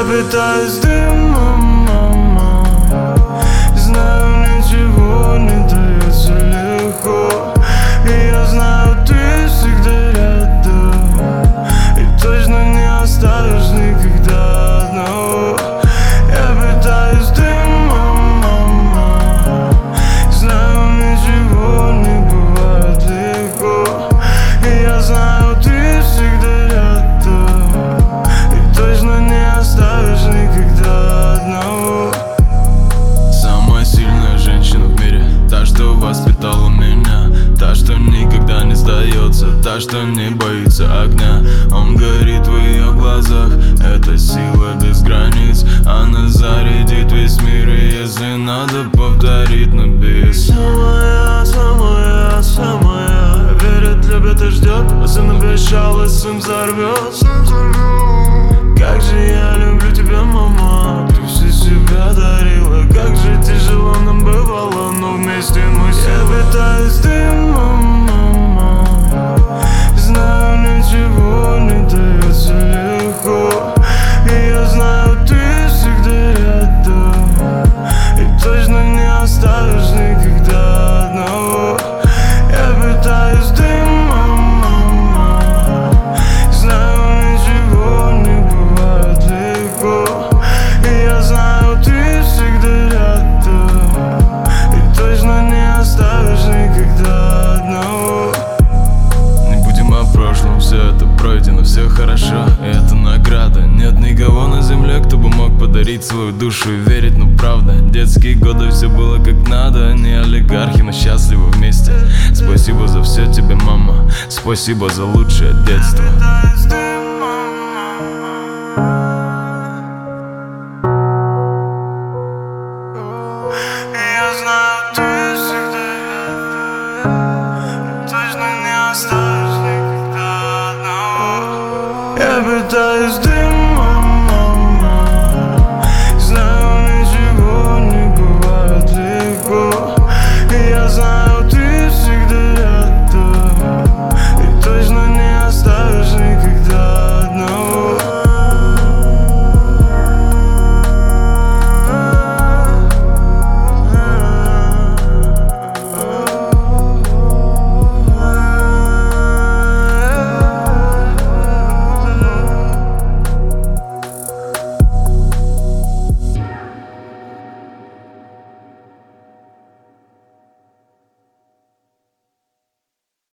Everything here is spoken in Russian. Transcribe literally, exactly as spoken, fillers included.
Я питаюсь дымом, мама. Знаю, ничего не дается легко, и я знаю, ты всегда рядом, и точно не оставишь никогда одного. Я питаюсь дымом, мама. Знаю, ничего не бывает легко, и я знаю, ты всегда рядом, и точно не оставишь никогда одного. Самая сильная женщина в мире, та, что воспитала меня, та, что никогда не сдается, та, что не боится огня. Он горит в ее глазах, это сила без границ. Она зарядит весь мир, и если надо, повторит на бис. Самая, самая, самая верит, любит и ждет, а сын обещал, и сын взорвет. Как же я люблю тебя, мама, ты все себя дарила. Как же тяжело нам бывало, но вместе мы все. Я питаюсь дымом, мама. Знаю, ничего не дается легко, и я знаю, ты всегда рядом, и точно не оставишь никогда одного. Я питаюсь дымом, мама. Знаю, ничего не бывает легко, и я знаю, ты всегда рядом, и точно не оставишь никогда одного. Не будем о прошлом, все это пройдено, все хорошо, и это награда. Нет никого на земле, кто бы мог подарить свою душу и верить, но правда. Детские годы все было как надо, не олигархи, но счастливы вместе. Спасибо за все тебе, мама, спасибо за лучшее детство.